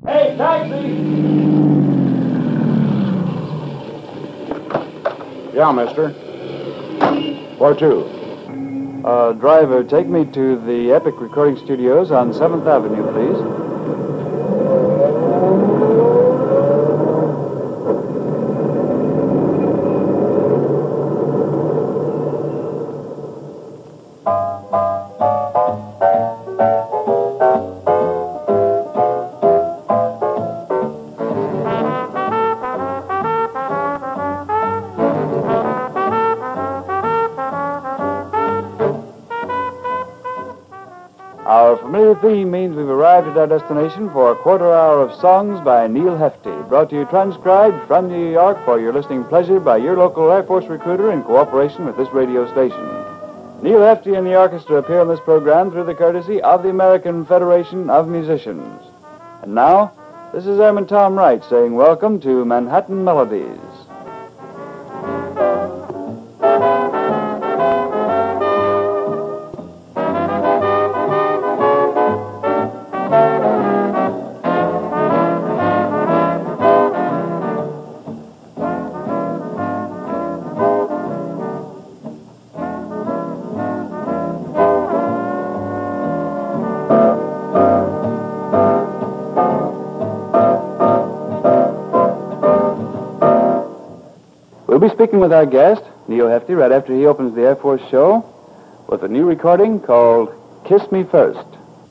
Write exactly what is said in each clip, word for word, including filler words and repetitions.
Hey, taxi! Yeah, mister. Where to? Uh, driver, take me to the Epic Recording Studios on seventh Avenue, please. Our familiar theme means we've arrived at our destination for a quarter hour of songs by Neil Hefti, brought to you transcribed from New York for your listening pleasure by your local Air Force recruiter in cooperation with this radio station. Neil Hefti and the orchestra appear on this program through the courtesy of the American Federation of Musicians. And now, this is Airman Tom Wright saying welcome to Manhattan Melodies. We'll be speaking with our guest, Neil Hefti, right after he opens the Air Force show with a new recording called Kiss Me First.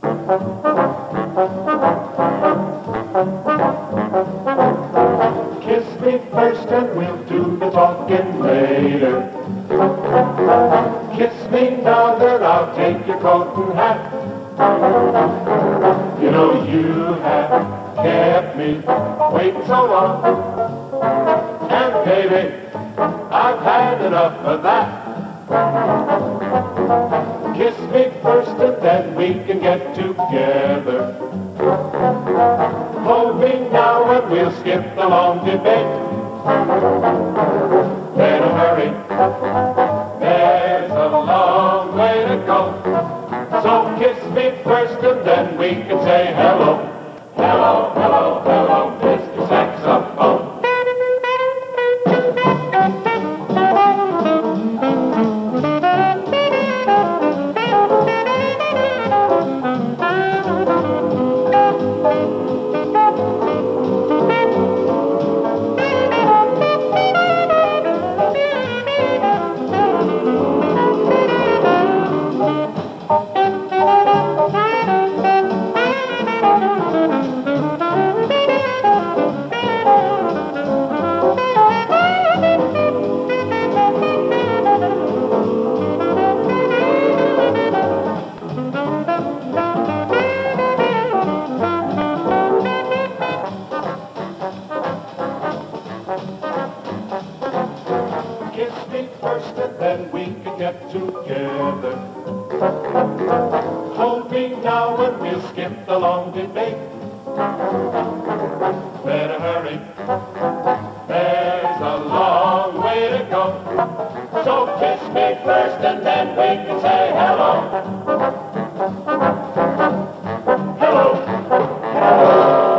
Kiss me first and we'll do the talking later. Kiss me now, then I'll take your coat and hat. You know you have kept me waiting so long. And baby, I've had enough of that. Kiss me first and then we can get together. Hold me now and we'll skip the long debate. Better hurry, there's a long way to go. So kiss me first and then we can say hello. Hello, hello, hello, Mister Saxophone. Kiss me first and then we can get together. Hold me now and we'll skip the long debate. Better hurry, there's a long way to go. So kiss me first and then we can say hello. Hello. Hello.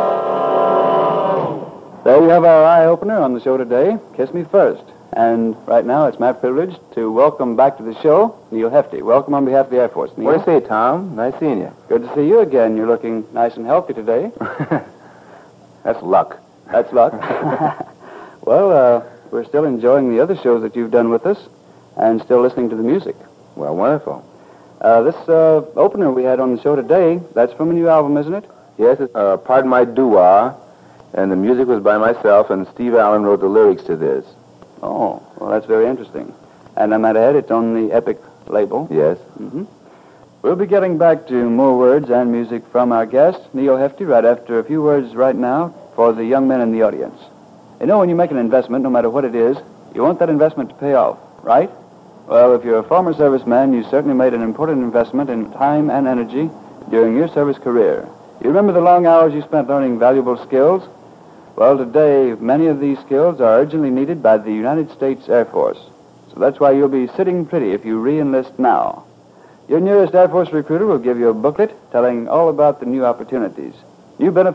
There you have our eye-opener on the show today, Kiss Me First. And right now, it's my privilege to welcome back to the show Neil Hefti. Welcome on behalf of the Air Force, Neil. What do you say, Tom? Nice seeing you. Good to see you again. You're looking nice and healthy today. That's luck. That's luck. Well, uh, we're still enjoying the other shows that you've done with us and still listening to the music. Well, wonderful. Uh, this uh, opener we had on the show today, that's from a new album, isn't it? Yes, it's uh, Pardon My Doo-Wah, and the music was by myself, and Steve Allen wrote the lyrics to this. Oh, well, that's very interesting. And I might add, it's on the Epic label. Yes. Mm-hmm. We'll be getting back to more words and music from our guest, Neil Hefti, right after a few words right now for the young men in the audience. You know, when you make an investment, no matter what it is, you want that investment to pay off, right? Well, if you're a former serviceman, you certainly made an important investment in time and energy during your service career. You remember the long hours you spent learning valuable skills? Well, today, many of these skills are urgently needed by the United States Air Force. So that's why you'll be sitting pretty if you re-enlist now. Your nearest Air Force recruiter will give you a booklet telling all about the new opportunities, new benefits,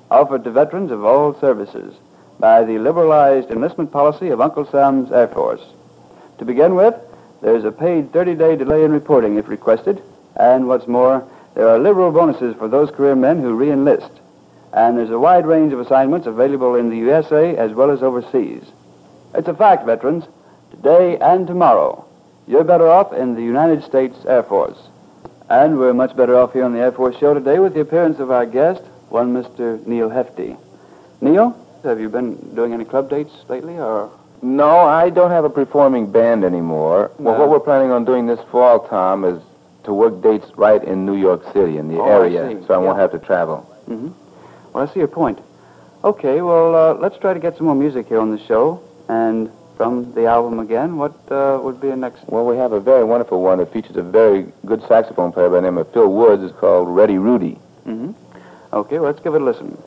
offered to veterans of all services by the liberalized enlistment policy of Uncle Sam's Air Force. To begin with, there's a paid thirty-day delay in reporting if requested, and what's more, there are liberal bonuses for those career men who re-enlist. And there's a wide range of assignments available in the U S A as well as overseas. It's a fact, veterans. Today and tomorrow, you're better off in the United States Air Force. And we're much better off here on the Air Force show today with the appearance of our guest, one Mister Neil Hefti. Neil, have you been doing any club dates lately, or...? No, I don't have a performing band anymore. No. Well, what we're planning on doing this fall, Tom, is to work dates right in New York City, in the Oh, I area, see. so I won't Yeah. have to travel. Mm-hmm. Well, I see your point. Okay, well, uh, let's try to get some more music here on the show. And from the album again, what uh, would be a next... Well, we have a very wonderful one that features a very good saxophone player by the name of Phil Woods. It's called Ready Rudy. Mm-hmm. Okay, well, let's give it a listen.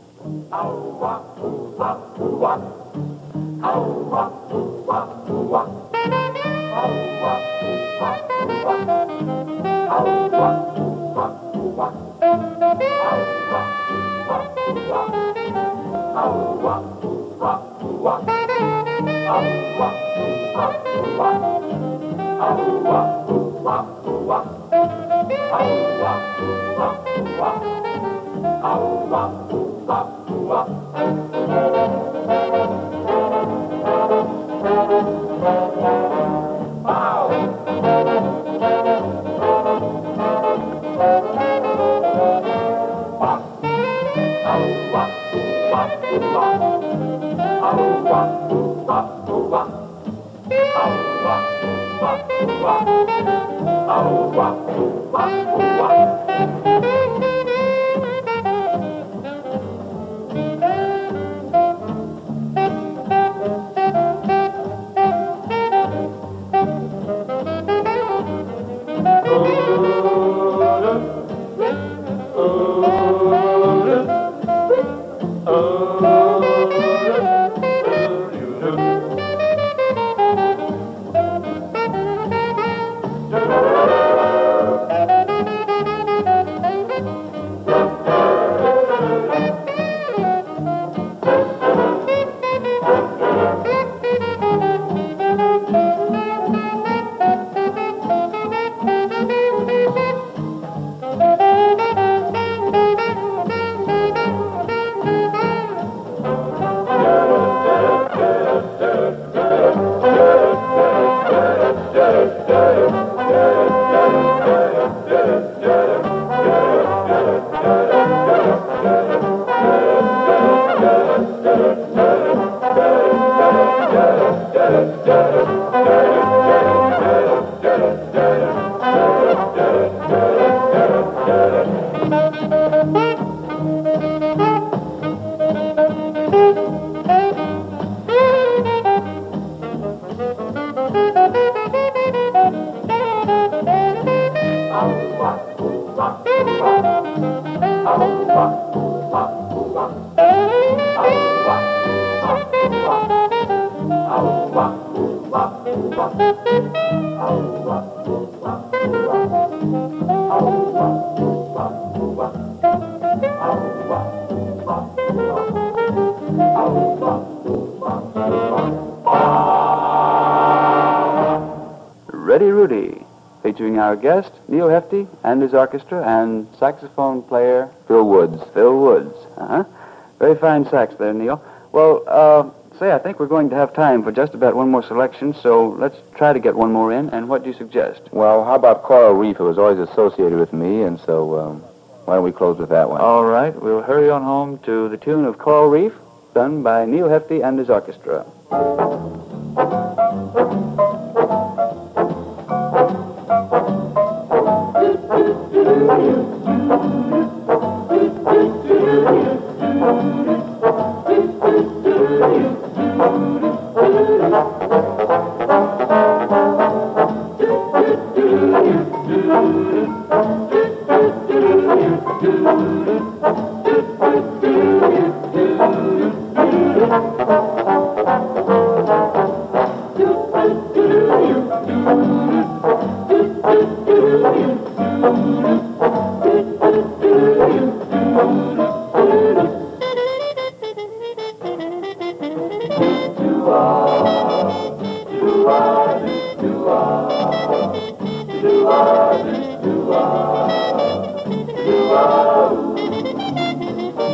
Ready Rudy, featuring our guest, Neil Hefti, and his orchestra, and saxophone player Phil Woods. Phil Woods. Uh-huh. Very fine sax there, Neil. Well, uh, say, I think we're going to have time for just about one more selection, so let's try to get one more in. And what do you suggest? Well, how about Coral Reef? It was always associated with me, and so um, why don't we close with that one? All right, we'll hurry on home to the tune of Coral Reef, done by Neil Hefti and his orchestra.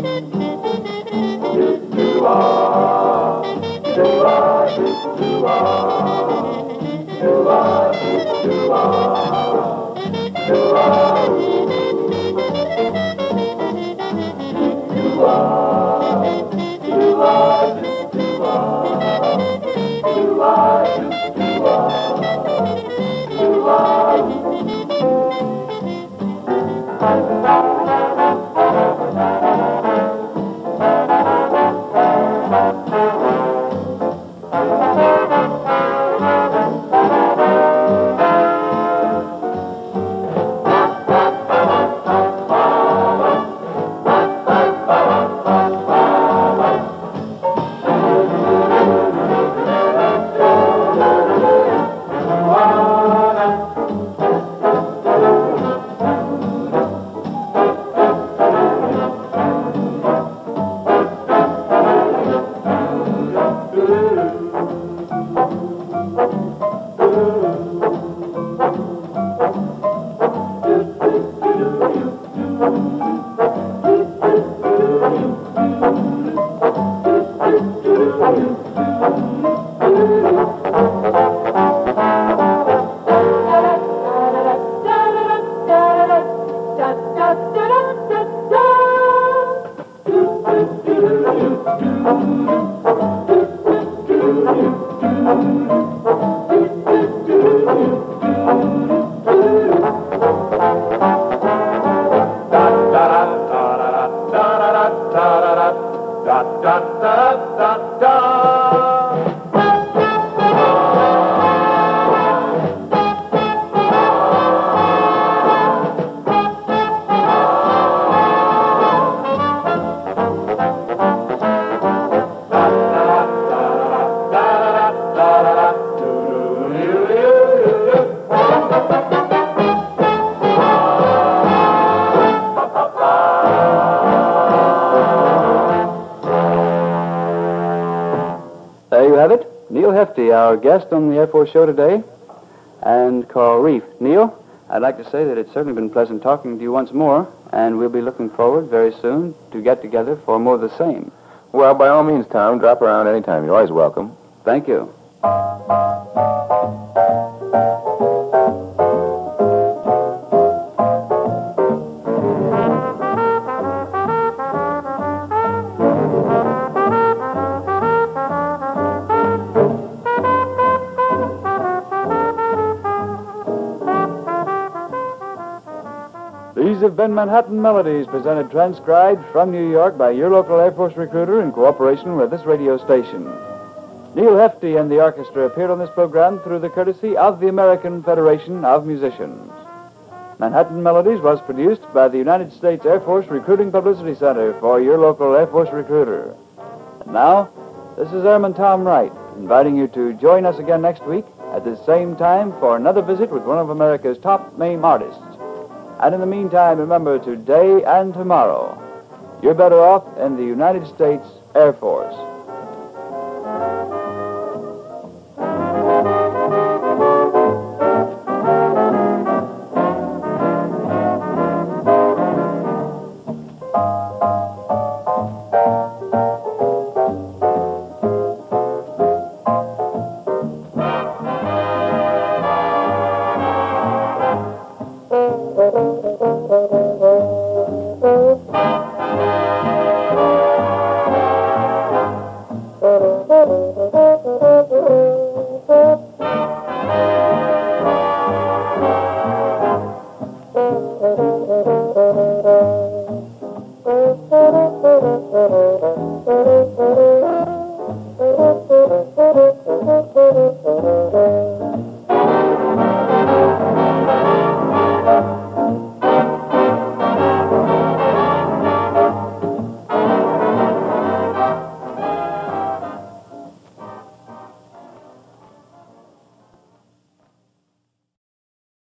There you have it. Neil Hefti, our guest on the Air Force show today, and Carl Reef. Neil, I'd like to say that it's certainly been pleasant talking to you once more, and we'll be looking forward very soon to get together for more of the same. Well, by all means, Tom, drop around anytime. You're always welcome. Thank you. These have been Manhattan Melodies, presented transcribed from New York by your local Air Force recruiter in cooperation with this radio station. Neil Hefti and the orchestra appeared on this program through the courtesy of the American Federation of Musicians. Manhattan Melodies was produced by the United States Air Force Recruiting Publicity Center for your local Air Force recruiter. And now, this is Airman Tom Wright, inviting you to join us again next week at this same time for another visit with one of America's top MAME artists. And in the meantime, remember, today and tomorrow, you're better off in the United States Air Force.